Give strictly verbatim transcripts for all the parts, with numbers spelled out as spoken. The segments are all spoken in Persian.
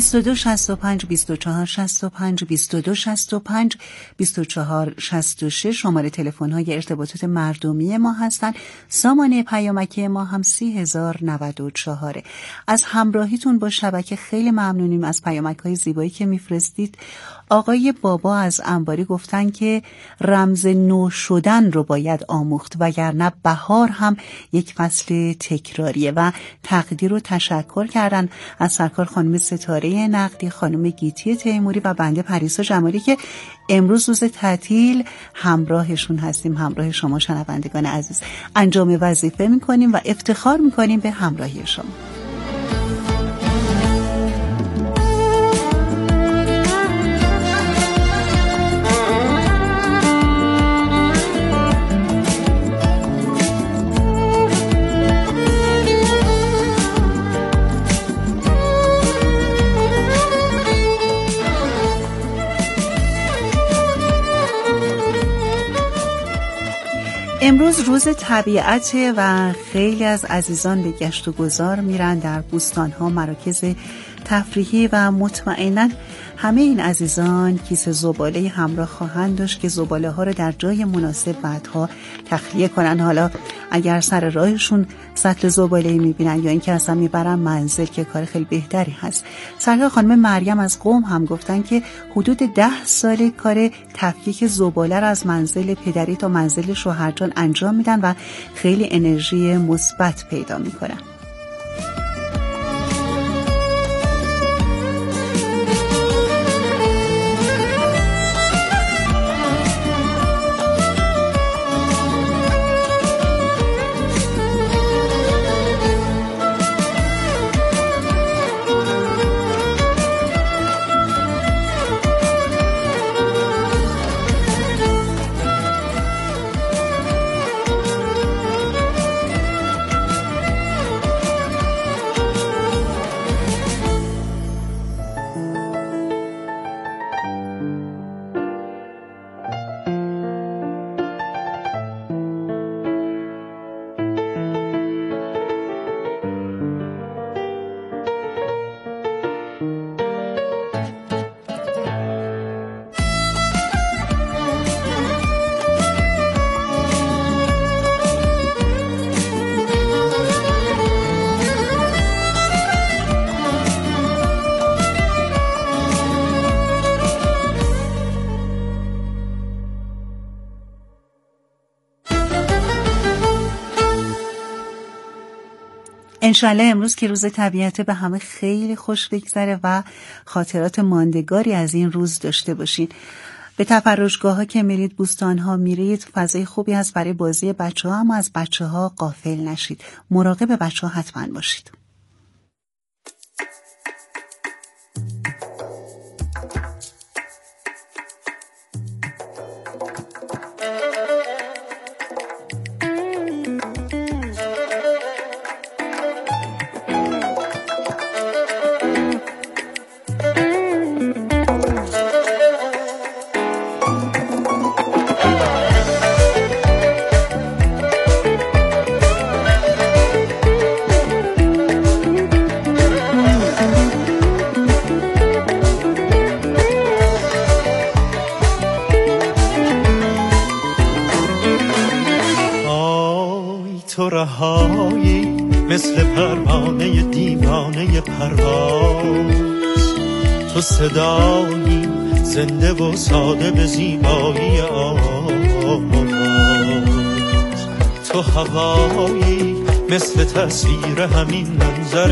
بیست و دو شصت و پنج بیست و چهار شصت و پنج بیست و دو شصت و پنج بیست و چهار شصت و شش شماره تلفن های ارتباطات مردمی ما هستن. سامانه پیامکی ما هم سی هزار و نود و چهار. از همراهیتون با شبکه خیلی ممنونیم، از پیامک های زیبایی که میفرستید. آقای بابا از انباری گفتن که رمز نو شدن رو باید آموخت، وگرنه بهار هم یک فصل تکراریه و تقدیر رو تشکر کردن از سرکار خانم ستاره نقدی، خانم گیتی تیموری و بنده پریسا جمالی که امروز روز تعطیل همراهشون هستیم، همراه شما شنوندگان عزیز. انجام وظیفه میکنیم و افتخار میکنیم به همراهی شما. امروز روز طبیعته و خیلی از عزیزان به گشت و گذار میرن در بوستان‌ها، مراکز تفریحی و مطمئناً همه این عزیزان کیسه زباله همراه خواهند داشت که زباله ها رو در جای مناسب بعدها تخلیه کنن. حالا اگر سر راهشون سطل زباله میبینن یا اینکه اصلا میبرن منزل که کار خیلی بهتری هست. سرکار خانم مریم از قم هم گفتن که حدود ده سال کار تفکیک زباله رو از منزل پدری تا منزل شوهرجان انجام میدن و خیلی انرژی مثبت پیدا میکنن. انشالله امروز که روز طبیعته به همه خیلی خوش بگذره و خاطرات ماندگاری از این روز داشته باشین. به تفرجگاه ها که میرید، بوستان ها میرید، فضای خوبی هست برای بازی بچه ها، اما از بچه ها غافل نشید، مراقب بچه ها حتما باشید. رهایی مثل پروانه دیوانه پرواز، تو صدایی زنده و ساده به زیبایی آواز، تو هوایی مثل تصویر همین منظر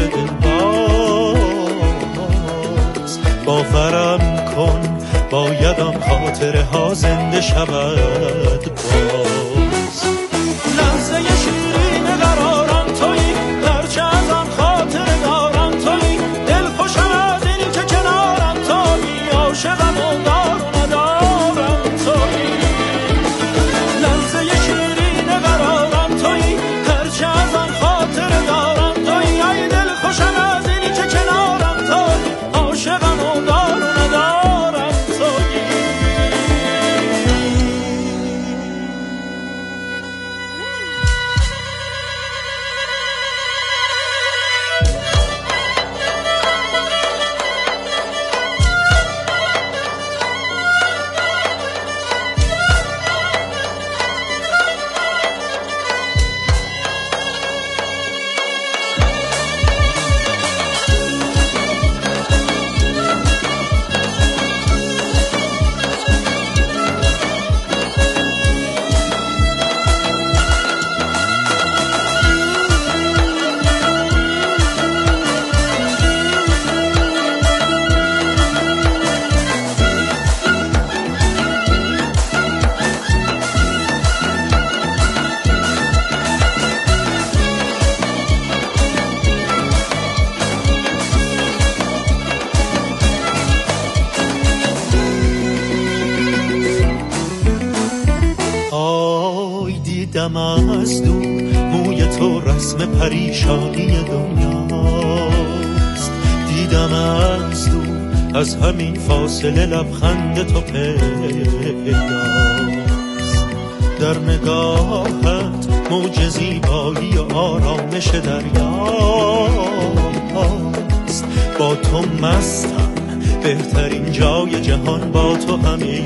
دلباز. باورم کن باید آن خاطره ها زنده شود باز. لحظه شیرین قرارم تویی، هرچه از آن خاطر دارم تویی، دل خوشم از این که کنارم تویی، عاشقم و دار و ندارم تویی. لحظه شیرین قرارم تویی، هرچه از آن خاطر دارم تویی، ای دل خوشم از این که کنارم تویی، عاشقم و دار و ندارم تویی. دیدم از دور موی تو رسم پریشانی دنیاست، دیدم از دور از همین فاصله لبخند تو پیداست، در نگاهت موج زیبایی و آرامش دریاست، با تو مستم بهترین جای جهان با تو همین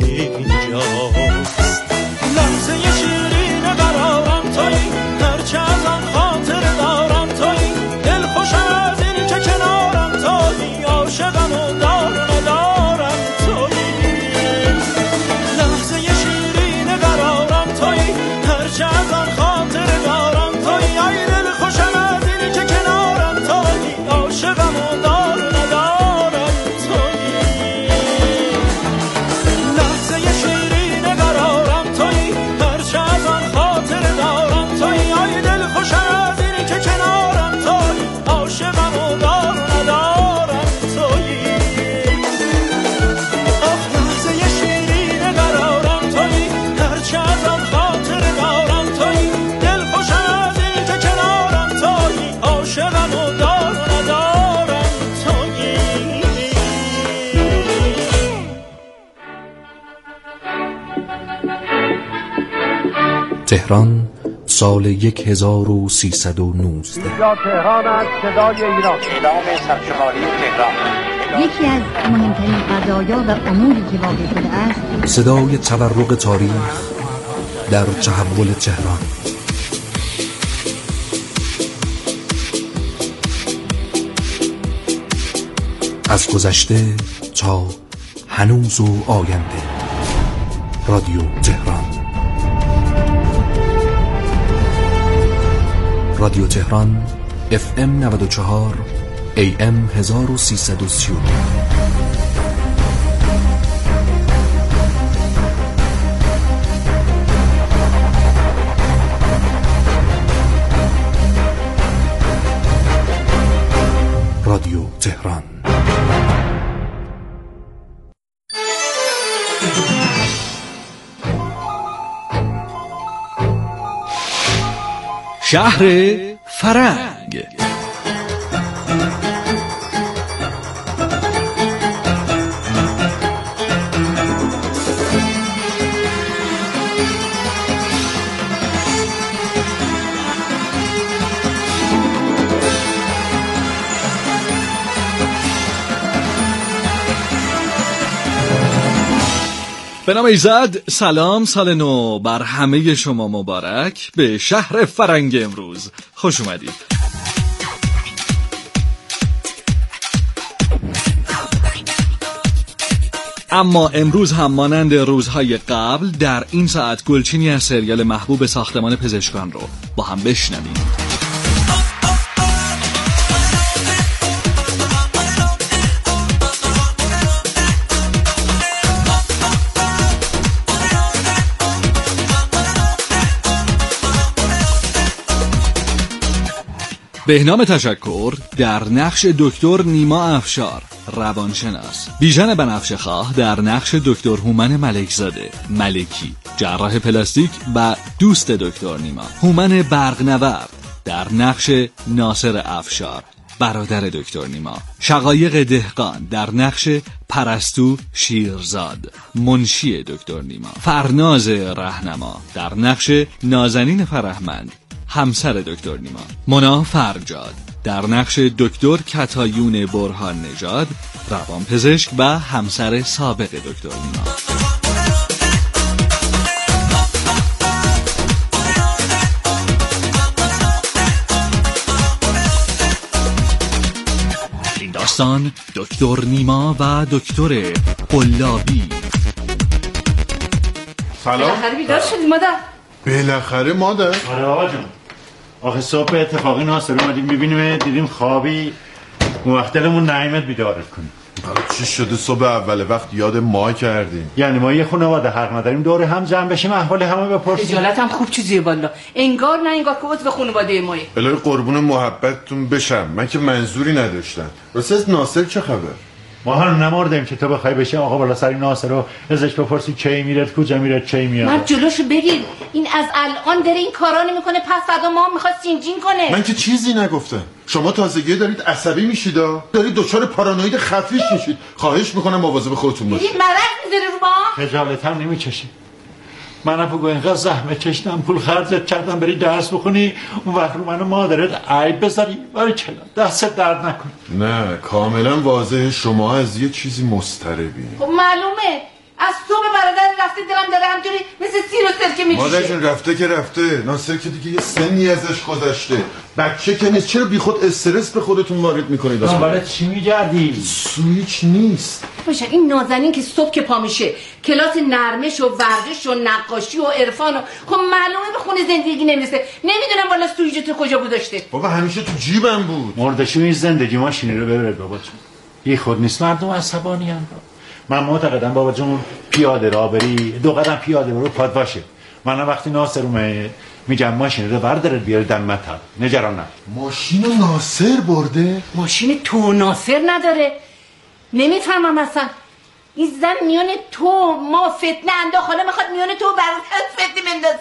جاست، لحظه شیرین قرارم تویی، هرچه از آن خاطر دارم تویی، دل خوشم از این که کنارم تویی، عاشقم و دار ندارم تویی، لحظه شیرین قرارم تویی، هرچه از آن خاطر دارم تویی، ای دل خوشم از این که کنارم تویی، عاشقم و دار ندارم تویی، لحظه شیرین قرارم تویی، هرچه از آن خاطر دارم تویی، ای دل خوشم از این که کنارم تویی، عاشقم و دار ندارم تویی، آخ لحظه شیرین قرارم تویی، هرچه از آن خاطر دارم تویی، دل خوشم از این که کنارم تویی، عاشقم و دار ندارم تویی. تهران سال یک هزار و سیصد و نوزده. اینجا تهران است، صدای ایران. اعلام سرشماری تهران. یکی از مهمترین قضایا و اموری که واقع شده است، صدای تورق تاریخ در تحول تهران. از گذشته تا هنوز و آینده. رادیو تهران. رادیو تهران اف ام نود و چهار ای ام هزار و سیصد و سی و دو. رادیو تهران. شهر فرنگ. به نام ایزد، سلام، سال نو بر همه شما مبارک. به شهر فرنگ امروز خوش اومدید. اما امروز هم مانند روزهای قبل در این ساعت گلچینی از سریال محبوب ساختمان پزشکان رو با هم بشنویم. بهنام تشکر در نقش دکتر نیما افشار روانشناس، بیژن بنفشه خواه در نقش دکتر هومن ملکزاده ملکی جراح پلاستیک و دوست دکتر نیما، هومن برقنورد در نقش ناصر افشار برادر دکتر نیما، شقایق دهقان در نقش پرستو شیرزاد منشی دکتر نیما، فرناز رهنما در نقش نازنین فرهمند همسر دکتر نیما، مونا فرجاد در نقش دکتر کتایون برهان نژاد روانپزشک و همسر سابق دکتر نیما. این داستان دکتر نیما و دکتر قلابی. سلام. بالاخره بیدار شدی مادر؟ بالاخره مادر؟ آره بابا جون. آخه صبح اتفاقی ناصر اومدیم میبینیم دیدیم خوابی، اون وقت دلمون نایمت بیدارت کنیم. چی شده صبح اول وقت یاد ما کردیم؟ یعنی ما یه خانواده حق نداریم دور هم جمع بشیم احوال همه بپرسیم؟ خجالت هم خوب چیزیه والا، انگار نه انگار که عضو خانواده مایی. الهی قربون محبتتون بشم، من که منظوری نداشتم. راست از ناصر چه خبر؟ ما هنوز نمردیم که تو بخوای بشه آقا بالا سری ناصر رو ازش بپرسی کی میره کجا میره کی میاد. من جلوشو بگیر، این از الان داره این کارا نمیکنه پس فردا ما میخواد سینجین کنه. من که چیزی نگفتم. شما تازگی دارید عصبی میشید، دارید دچار پارانوید خفیش میشید. خواهش میکنم مواظب خودتون باشید. این مرض میذاره رو ما. خجالتم نمیکشی. من بگو اینقدر زحمت کشیدم پول خرجت کردم بری درس بخونی اون وقت رو منو مادرت عیب بذاری برای چلا دستت درد نکن. نه کاملا واضحه شما از یه چیزی مضطربی. خب معلومه از صبح برادر رفته دلم داره همجوری مثل سیر و سرکه میکشه. مادرشون رفته که رفته، ناصر که دیگه یه سنی ازش گذشته، بچه که نیست. چرا بی خود استرس به خودتون وارد میکنید؟ برای چی میگردی؟ سویچ نیست باشه این نازنین که صبح که پا میشه کلاس نرمش و ورزش و نقاشی و عرفان و خب معلومه به خونه زندگی نمیرسه. نمیدونم والا سویچ تو کجا گذاشته. بابا همیشه تو جیبم بود. مردشون این زندگی ماشینی رو ببره بابا جون. یه خود نیست مردم عصبانی ام. من معتقدم بابا جون پیاده را بری دو قدم پیاده برو پاد باشه. من وقتی ناصر اومد میگم ماشین رو بردارد بیاره دم مطب نگران نه. ماشین ناصر برده؟ ماشین تو ناصر نداره. نمیفهمم اصلا این زن میان تو ما فتنه انداخت حالا میخواد میان تو برات فتنه بندازه.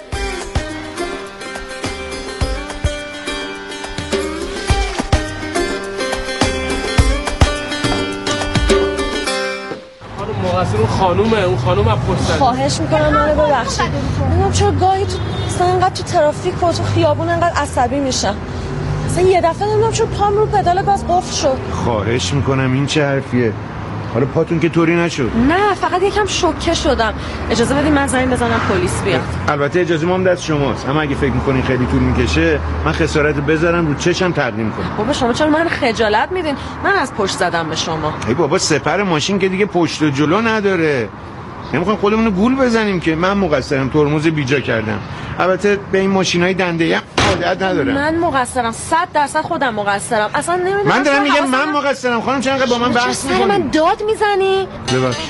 مقصر اون خانومه، اون خانوم از پشت. خواهش میکنم منو ببخشید. نمیدونم چرا گاهی تو مثلا انقدر تو ترافیک و تو خیابون انقدر عصبی میشم. مثلا یه دفعه نمیدونم چرا پام رو پدال گاز قفل شد. خواهش میکنم این چه حرفیه؟ حالا پاتون که طوری نشد؟ نه فقط یکم شوکه شدم. اجازه بدید من زنگ بزنم پلیس بیاد. البته اجازه ما هم دست شماست، اما اگه فکر میکنین خیلی طول میکشه من خسارت بذارم رو چشم تقدیم کنم. بابا شما چرا من خجالت میدین؟ من از پشت زدم به شما. ای بابا سپر ماشین که دیگه پشت و جلو نداره. نمیخوام خودمون رو گول بزنیم که من مقصرم ترمز بیجا کردم. البته به این ماشینای دنده عادت ندارم. من مقصرم صد درصد خودم مقصرم. اصلا نمیدونم من دارم میگم من مقصرم. خانم چرا انقدر با من بحث می‌کنی؟ چرا من داد میزنی؟ ببخشید.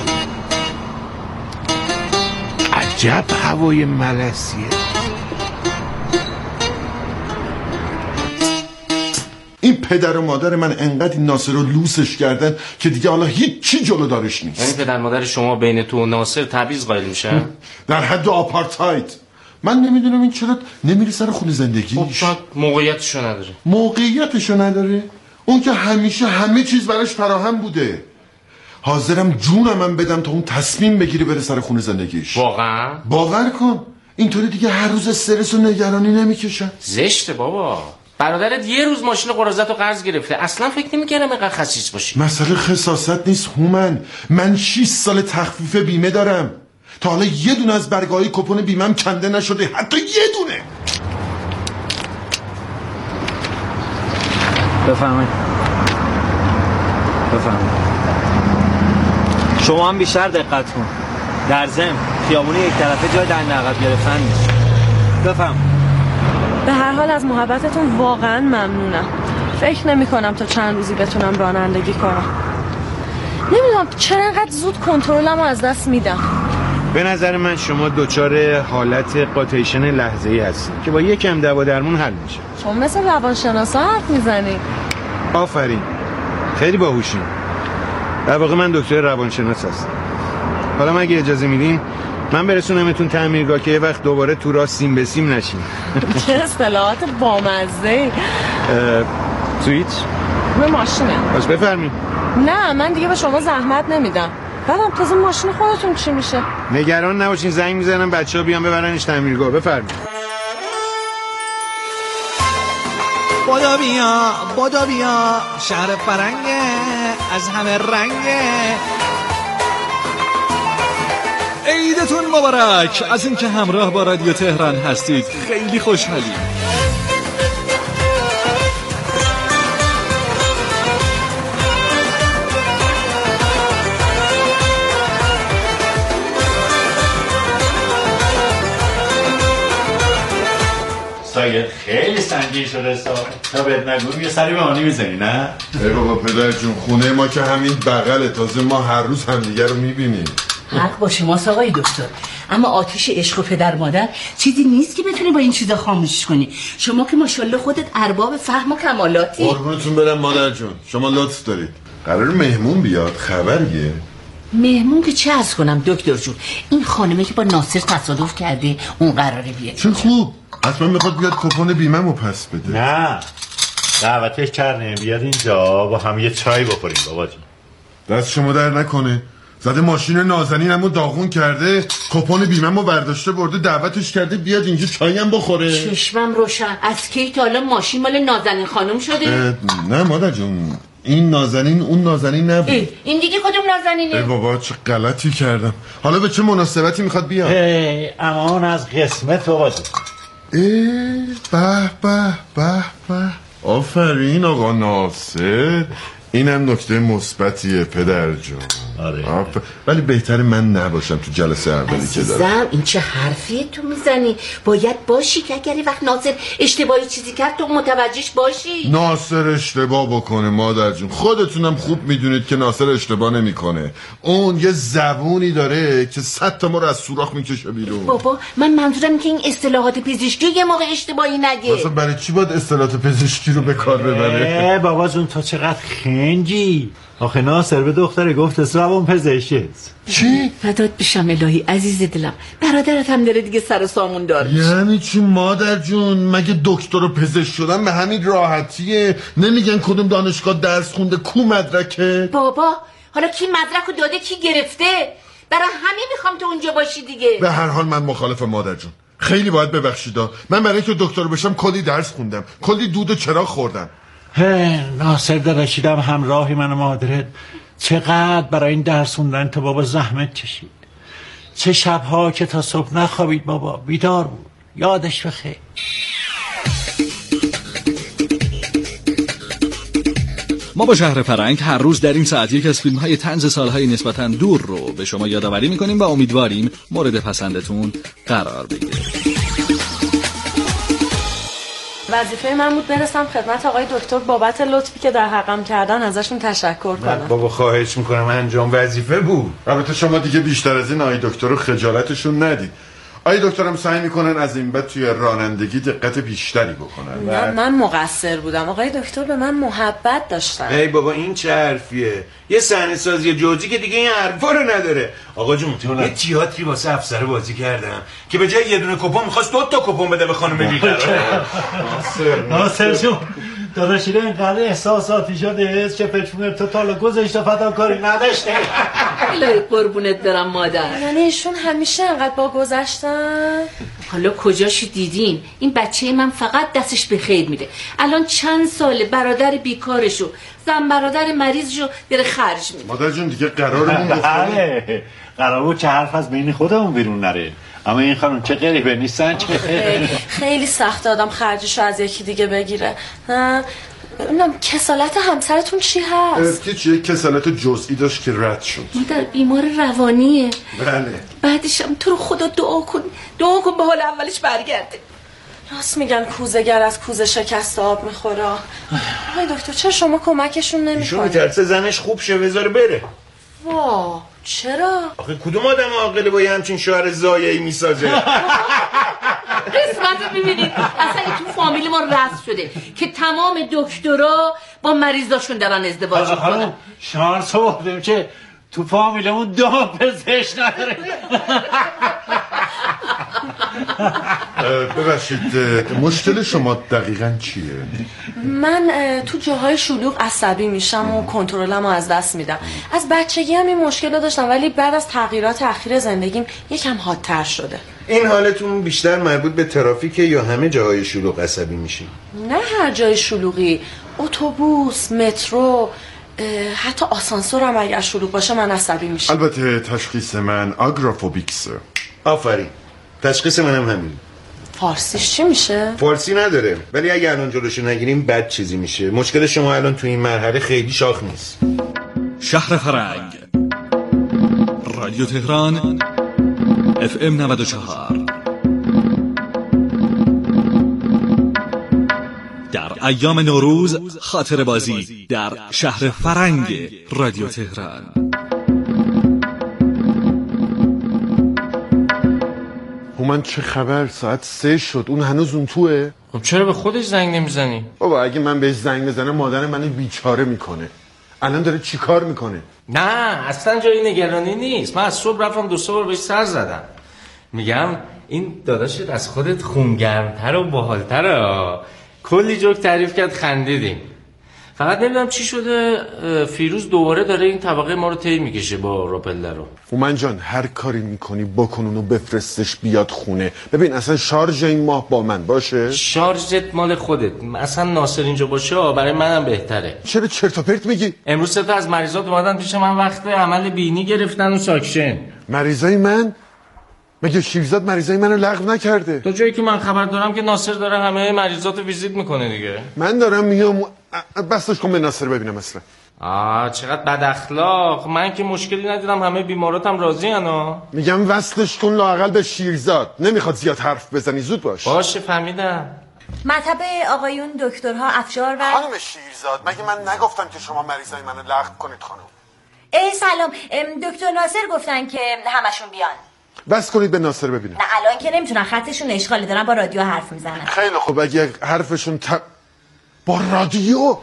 عجب هوای ملسیه. این پدر و مادر من انقدر این ناصر رو لوسش کردن که دیگه حالا هیچی جلو دارش نیست. یعنی پدر مادر شما بین تو و ناصر تبعیض قائل میشن؟ در حد آپارتاید. من نمیدونم این چرا نمیره سر خونه زندگیش. خب شاید موقعیتشو نداره. موقعیتشو نداره؟ اون که همیشه همه چیز براش فراهم بوده. حاضرم جونم من بدم تا اون تصمیم بگیره بره سر خونه زندگیش. واقعا؟ باور کن اینطوری دیگه هر روز استرس و نگرانی نمیکشن. زشته بابا. برادرت یه روز ماشین قرازت رو قرض گرفته. اصلا فکر نمی‌کردم اینقدر خسیس باشی. مسئله خساست نیست هومن. من شش سال تخفیف بیمه دارم. تا حالا یه دونه از برگاهی کپون بیمم کنده نشده. حتی یه دونه. بفرمایید. بفرمایید. شما هم بیشتر دقت کن. در ضمن خیابون یک طرفه جای دنده عقب گرفتن نیست. بفرمایید. به هر حال از محبتتون واقعا ممنونم. فکر نمی کنم تا چند روزی بتونم رانندگی کنم. نمیدونم چرا انقدر زود کنترلمو از دست میدم. به نظر من شما دچار حالت قاتیشن لحظه‌ای هستید که با یکم دوا درمون حل میشه. شما مثل روانشناسا حرف میزنی. آفرین. خیلی باهوشین. در واقع من دکتر روانشناس هستم. حالا مگه اجازه میدین من برسونمتون تعمیرگاه که یه وقت دوباره تو راه سیم به سیم نشیم. چه اصطلاحات بامزه‌ای. سویچ؟ به ماشینه. باش بفرمایید. نه من دیگه به شما زحمت نمیدم. بعدم تازه ماشین خودتون چی میشه؟ نگران نباشین زنگ میزنم بچه‌ها بیان ببرنش تعمیرگاه. بفرمایید. بادا بیا بادا بیا شهر فرنگه از همه رنگه. عیدتون مبارک. از اینکه همراه با رادیو تهران هستید خیلی خوشحالیم. سایه خیلی سنگین شده سا تا بهت نگویم یه سری به آنی میزنی نه؟ ای بابا پدر جون خونه ما که همین بغله. تازه ما هر روز همدیگه رو میبینیم. حق با شماست آقای دکتر، اما آتش عشق و پدر مادر چیزی نیست که بتونی با این چیزا خاموشش کنی. شما که ماشاءالله خودت ارباب فهم و کمالاتی. قربونتون برم مادر جون، شما لطف دارید. قرار مهمون بیاد، خبریه؟ مهمون که چه عرض کنم دکتر جون، این خانمه که با ناصر تصادف کرده اون قراره بیاد. چه خوب، حتما میخواد بیاد کپون بیمه‌مو پس بده. نه دعوتش کردیم بیاد اینجا با هم یه چای بخوریم بابا جون. دست شما در نکنه، زده ماشین نازنینمو داغون کرده، کپون بیمه‌مو برداشته برده دعوتش کرده بیاد اینجا چایی هم بخوره. چشمم روشن، از کی تا حالا ماشین مال نازنین خانم شده؟ نه مادر جون، این نازنین اون نازنین نبود. این دیگه کدوم نازنینه؟ ای بابا چه غلطی کردم. حالا به چه مناسبتی میخواد بیاد؟ ای امان از قسمت بابا جون. ای به به به به، آفرین آقا ناصر، اینم نکته مثبتیه پدر جون. آره. ولی بهتره من نباشم تو جلسه اولی که دارم. عزیزم این چه حرفی تو میزنی؟ باید باشی که اگری وقت ناصر اشتباهی چیزی کرد تو متوجهش باشی. ناصر اشتباه بکنه مادر جون، خودتونم خوب میدونید که ناصر اشتباه نمیکنه. اون یه زبونی داره که صد تا ما رو از سوراخ میکشه بیرون. بابا من منظورم که این اصطلاحات پزشکی یه موقع اشتباهی نگه. مثلا برای چی باید اصطلاحات پزشکی رو به کار ببره؟ بابا جون تو چقدر خنجی. آخه ناصر به دختره گفت زبان پزشکی. چی؟ فدات بشم الهی عزیز دلم، برادرت هم داره دیگه سر سامون دار میشه. یعنی چی مادر جون؟ مگه دکتر و پزشک شدن به همین راحتیه؟ نمیگن کدوم دانشگاه درس خونده، کو مدرکه؟ بابا حالا کی مدرکو داده کی گرفته؟ برای همین میخوام تو اونجا باشی دیگه. به هر حال من مخالفم مادر جون، خیلی باید ببخشیدا. من برای اینکه دکتر بشم کلی درس خوندم، کلی دود و چراغ خوردم. هی ناصر داداشیدم همراهی من و مادرت چقدر برای این درس خوندن تو بابا زحمت کشید. چه شبها که تا صبح نخوابید بابا، بیدار بود. یادش بخیر. ما با شهر فرنگ هر روز در این ساعت یک از فیلم‌های طنز سال‌های نسبتاً دور رو به شما یادآوری می‌کنیم و امیدواریم مورد پسندتون قرار بگیره. وظیفه من بود برسم خدمت آقای دکتر بابت لطفی که در حقم کردن ازشون تشکر کنم. بابا خواهش میکنم انجام وظیفه بود. البته شما دیگه بیشتر از این آقای دکتر رو خجالتشون ندید. آقای دکترم سعی میکنن از این بعد توی رانندگی دقت بیشتری بکنن. نه من مقصر بودم، آقای دکتر به من محبت داشتن. ای بابا این چه حرفیه؟ یه صحنه سازی جوزی که دیگه این حرفا رو نداره. آقا جون یه تئاتری واسه افسر بازی کردم که به جای یه دونه کپون می‌خواست دو تا کپون بده به خانم بی‌قرار. ناصر جون داداشی اینقدر احساساتی شده چه پچمون تو تالا گذاشته فداکاری نداشته. الهی قربونت برم مادر. یعنی ایشون همیشه انقدر با گذشتن؟ حالا کجاشی دیدین؟ این بچه من فقط دستش به خیر میده. الان چند ساله برادر بیکارشو زن برادر مریضشو داره خرج میده. مادر جون دیگه قرارمون بخوره. قرار بود چه حرف از بین خودمون بیرون نره. اما این خانم چه غریبه نیستن چه خیلی, خیلی سخت آدم خرجشو از یکی دیگه بگیره. اونم کسالت همسرتون چی هست؟ که چیه کسالت جزئی داشت که رد شد. مادر بیمار روانیه. بله. بعدش هم تو رو خدا دعا کن دعا کن به حال اولش برگرده. راست میگن کوزه‌گر از کوزه شکست آب میخوره. آقای دکتر چرا شما کمکشون نمیکنید؟ ایشون میترسه زنش خوب شه بذاره بره. وا چرا؟ آخه کدوم آدم عاقله با یه همچین شوهر ضایعی میسازه؟ قسمت میبینید اصلا تو فامیل ما رسم شده که تمام دکترها با مریضاشون دارن ازدواج میکنن. شانس آوردیم که تو فامیلمون دو پزشک نداره. ببخشید مشکل شما دقیقاً چیه؟ من تو جاهای شلوغ عصبی میشم و کنترلمو از دست میدم. از بچگی هم این مشکل داشتم ولی بعد از تغییرات اخیر زندگیم یکم حادتر شده. این حالتون بیشتر مربوط به ترافیکه یا همه جاهای شلوغ عصبی میشین؟ نه هر جای شلوغی، اتوبوس، مترو، حتی آسانسور هم اگر شلوغ باشه من عصبی میشم. البته تشخیص من آگرافوبیکسه. آفرین تشخیص منم همین. فارسیش چی میشه؟ فارسی نداره ولی اگه الان جلوشو نگیریم بد چیزی میشه. مشکل شما الان تو این مرحله خیلی شاخ نیست. شهر فرنگ رادیو تهران اف ام نود و چهار. در ایام نوروز خاطر بازی در شهر فرنگ رادیو تهران. هومن چه خبر؟ ساعت سه شد اون هنوز اون توه؟ خب چرا به خودش زنگ نمیزنی؟ بابا اگه من بهش زنگ بزنم مادر منو بیچاره میکنه. الان داره چی کار میکنه؟ نه اصلا جایی نگرانی نیست. من از صبح رفتم دو سه بار بهش سر زدم. میگم این داداشت از خودت خونگرمتر و باحالتره. کلی جوک تعریف کرد خندیدیم. فقط نمیدونم چی شده فیروز دوباره داره این طبقه ما رو طی میکشه با راپله رو. هومن جان هر کاری میکنی بکن اونو بفرستش بیاد خونه. ببین اصلا شارژ این ماه با من باشه. شارژت مال خودت. اصلا ناصر اینجا باشه برای منم بهتره. چرا چرت و پرت میگی؟ امروز سه تا از مریضات اومدن پیش من وقت عمل بینی گرفتن و ساکشن. مریضای من؟ مگه شیرزاد مریضای منو لغو نکرده؟ تا جایی که من خبر دارم که ناصر داره همه مریضات رو ویزیت میکنه دیگه. من دارم میام بسش کن به ناصر ببینم اصلا. آه چقدر بد اخلاق. من که مشکلی ندیدم همه بیماراتم راضی انا. میگم وصلش کن لااقل به شیرزاد. نمیخواد زیاد حرف بزنی زود باش. باشه فهمیدم. مطب آقایون دکترها افشار و خانم شیرزاد مگه من نگفتم که شما مریضای منو لغو کنید خانم؟ ای سلام دکتر ناصر گفتن که همشون بیان. بس کنید به ناصر ببینم. نه الان که نمیتونن خطشون اشغاله دارن با رادیو حرف میزنن. خیلی خوب اگه حرفشون ت... با رادیو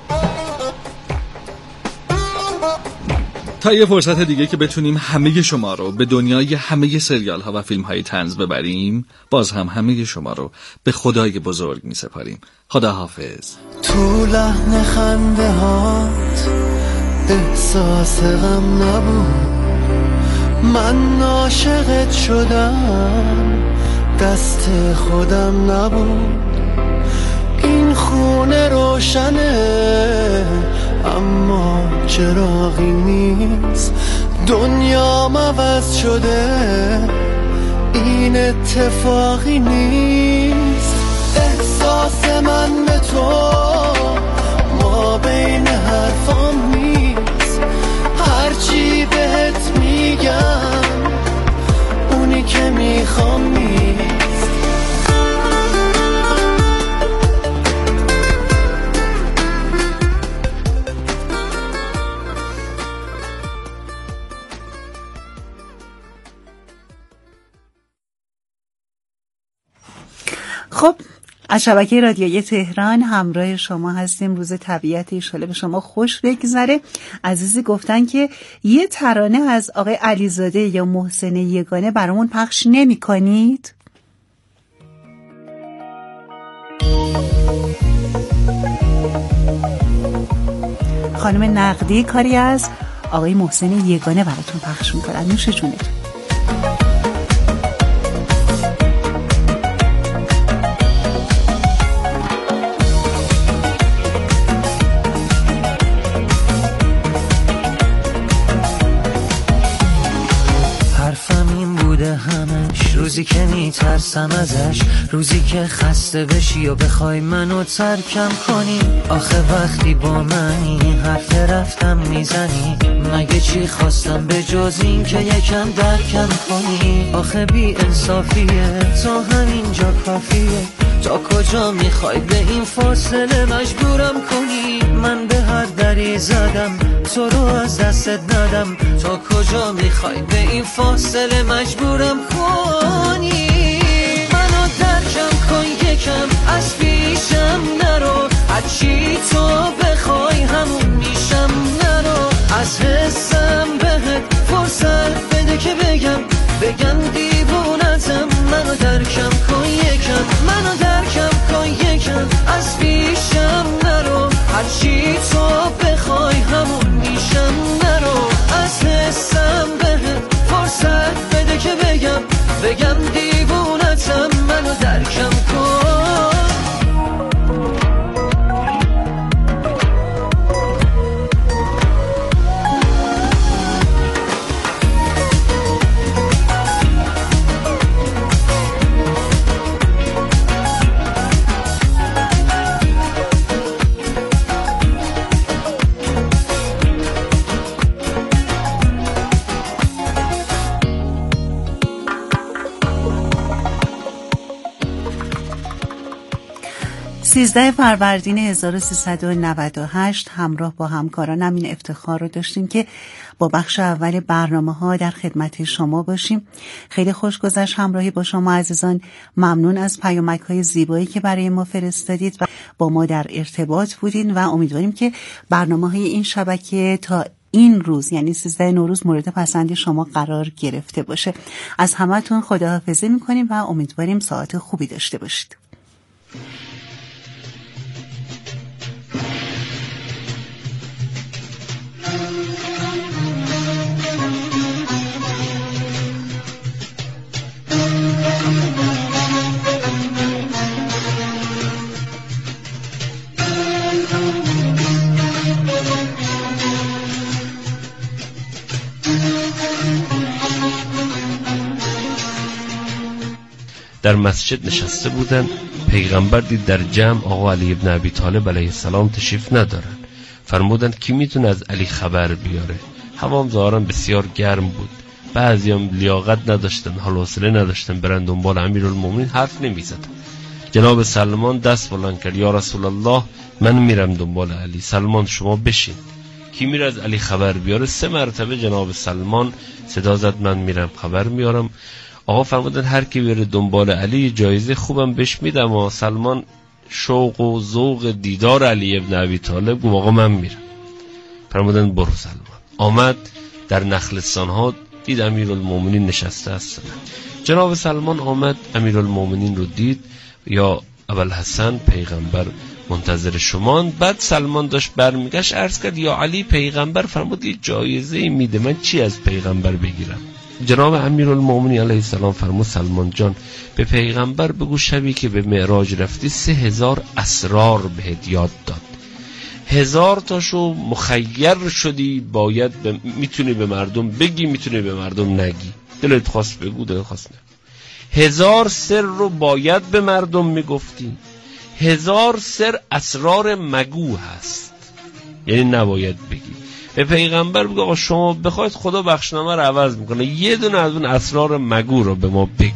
تا یه فرصت دیگه که بتونیم همه شما رو به دنیای همه سریال ها و فیلم های طنز ببریم باز هم همه شما رو به خدای بزرگ می سپاریم. خدا حافظ. تو لحن خنده هات احساس غم نبود. من عاشقت شدم دست خودم نبود. این خونه روشنه اما چراغی نیست. دنیا عوض شده این اتفاقی نیست. احساس من به تو ما بین حرفام نیست. هرچی بهت میگم اونی که میخوام نیست. خب از شبکه رادیویی تهران همراه شما هستیم. روز طبیعت ایشاله به شما خوش بگذره. عزیزی گفتن که یه ترانه از آقای علیزاده یا محسن یگانه برامون پخش نمی کنید؟ خانم نقدی کاری از آقای محسن یگانه براتون پخش میکنن. نوش جونتون. روزی که میترسم ازش، روزی که خسته بشی و بخوای منو ترکم کنی. آخه وقتی با منی حرف رفتم میزنی، مگه چی خواستم به جز این که یکم درکم کنی. آخه بی انصافیه تا همینجا کافیه، تا کجا میخوای به این فاصله مجبورم کنی. من به هر دری زدم تو رو از دستت ندم، تا کجا میخوای به این فاصله مجبورم کنی. منو درکم کن یکم از پیشم نرو، هرچی تو بخوای همون میشم نرو. از حسم بهت فرصت بده که بگم بگم دیوونتم. منو درکم کن یکم، منو درکم کن یکم از پیشم نرو، هرچی تو بخوای همون میشم نرو. از حسم بهت فرصت بده که بگم بگم دیوونتم. منو درکم کن. سیزده فروردین هزار و سیصد و نود و هشت همراه با همکارانم این افتخار رو داشتیم که با بخش اول برنامه ها در خدمت شما باشیم. خیلی خوش گذشت همراهی با شما عزیزان. ممنون از پیامک های زیبایی که برای ما فرستادید و با ما در ارتباط بودین و امیدواریم که برنامه های این شبکه تا این روز یعنی سیزده نوروز مورد پسند شما قرار گرفته باشه. از همتون خداحافظی میکنیم و امیدواریم ساعت خوبی داشته باشید. در مسجد نشسته بودند. پیغمبر دید در جمع آقا علی ابن ابی طالب علیه السلام تشریف ندارن. فرمودند کی میتونه از علی خبر بیاره؟ هوام ظاهرا بسیار گرم بود. بعضیام لیاقت نداشتن، حال و حوصله نداشتن برن دنبال امیرالمومنین، حرف نمیزدن. جناب سلمان دست بلند کرد، یا رسول الله من میرم دنبال علی. سلمان شما بشین. کی میره از علی خبر بیاره؟ سه مرتبه جناب سلمان صدا زد من میرم خبر میارم. آقا فرمودن هر کی بره دنبال علی جایزه خوبم بهش میدم. و سلمان شوق و ذوق دیدار علی ابن ابی طالب گفت آقا من میرم. فرمودن برو سلمان. آمد در نخلستان ها دید امیرالمومنین نشسته است. جناب سلمان آمد امیرالمومنین رو دید، یا ابوالحسن پیغمبر منتظر شمان. بعد سلمان داشت برمیگشت عرض کرد یا علی پیغمبر فرمود یه جایزه میده، من چی از پیغمبر بگیرم؟ جناب امیرالمومنین علیه السلام فرمود سلمان جان به پیغمبر بگو شبی که به معراج رفتی سه هزار اسرار بهت یاد داد، هزار تاشو مخیر شدی، باید ب... میتونی به مردم بگی میتونی به مردم نگی، دلت خواست بگو دلت خواست نگو. هزار سر رو باید به مردم میگفتی، هزار سر اسرار مگو هست یعنی نباید بگی. به پیغمبر بگو آقا شما بخواید خدا بخشنامه رو عوض میکنه، یه دونه از اون اسرار مگو رو به ما بگو.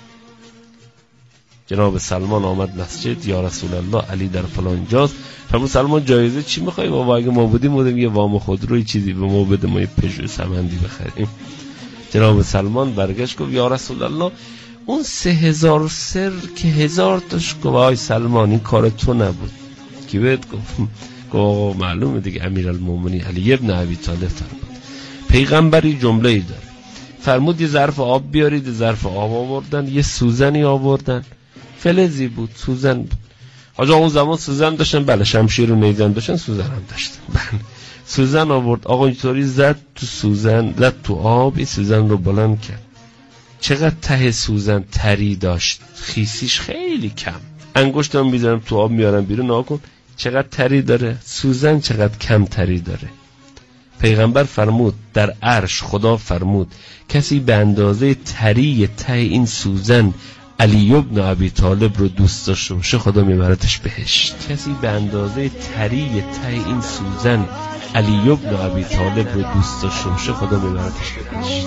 جناب سلمان آمد مسجد، یا رسول الله علی در فلان جاست. فرمود سلمان جایزه چی میخوای بابا؟ اگه ما بودیم بودیم یه وام خودروی چیزی به ما بده، ما یه پژو سمندی بخریم. جناب سلمان برگشت گفت یا رسول الله اون سه هزار سر که هزار تاش گواه سلمان این کار تو نبود. کی بهت گفت؟ گفت معلومه دیگه امیرالمومنین علی ابن ابی طالب. فرمود پیغمبری جمله ای داره، فرمود یه ظرف آب بیارید، یه ظرف آب آوردن، یه سوزنی آوردن، فلزی بود سوزن بود. حاجا اون زمان سوزن داشتن، بله شمشیر و نیزن داشتن، سوزن هم داشتن. بله سوزن آورد، آقا اینطوری زد تو سوزن، زد تو آب، این سوزن رو بلند کرد. چقدر ته سوزن تری داشت، خیسیش خیلی کم. انگشتم میذارم تو آب میارم بیرون، ناکن چقدر تری داره سوزن، چقدر کم تری داره. پیغمبر فرمود در عرش خدا فرمود کسی به اندازه تری ته این سوزن علی ابن ابی طالب رو دوست داشته باشه خدا میبردش بهشت. کسی به اندازه تری ته این سوزن علی ابن ابی طالب رو دوست داشته باشه خدا میبردش بهشت.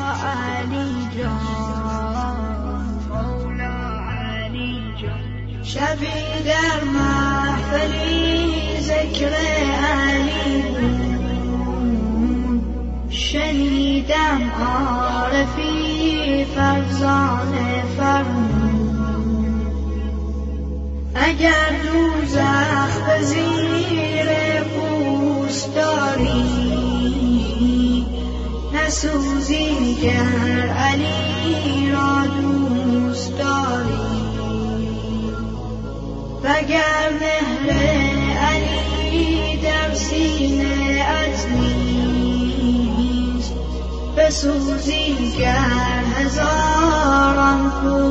شبی در محفلی ذکر علی شنیدم عارفی فرزانه فرمود اگر دوزخ به زیر پوست داری نسوزی گر علی را دوست داری وگر مهر علی در سینه از نیست بسوزی گر هزاران